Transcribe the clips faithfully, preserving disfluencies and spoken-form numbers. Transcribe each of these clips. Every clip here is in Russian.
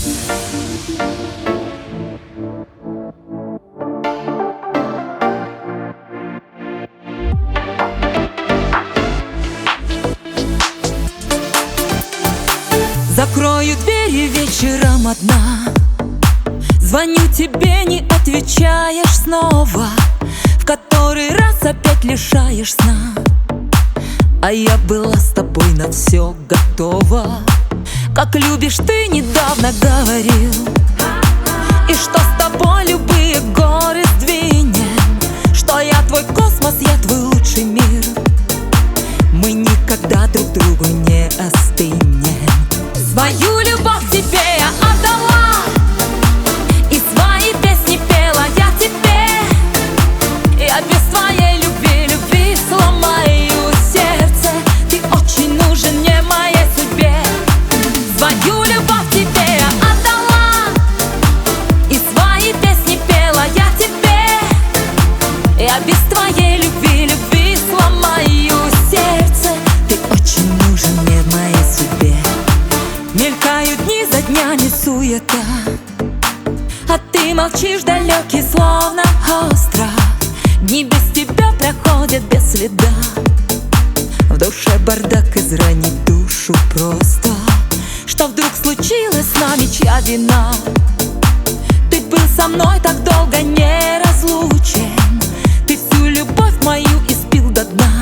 Закрою двери вечером одна, звоню тебе, не отвечаешь снова, в который раз опять лишаешь сна. А я была с тобой на все готова, как любишь ты, недавно говорил. И что с тобой любые горы сдвинем, что я твой космос, я твой лучший мир. Мы никогда друг другу не остынем. Свою любовь тебе я отдала, и свои песни пела я тебе. Я без твоей любви, любви сломаю сердце. Ты очень нужен мне, моей судьбе. Свою любовь тебе я отдала, и свои песни пела я тебе. Я без твоей любви, любви сломаю сердце. Ты очень нужен мне в моей судьбе. Мелькают дни за днями суета, а ты молчишь далекий, словно остров. Дни без тебя проходят без следа. В душе бардак, изранить душу просто. Что вдруг случилось с нами, чья вина? Ты был со мной так долго неразлучен, ты всю любовь мою испил до дна.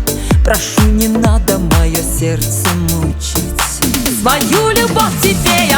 Прошу, не надо мое сердце мучить. Свою любовь тебе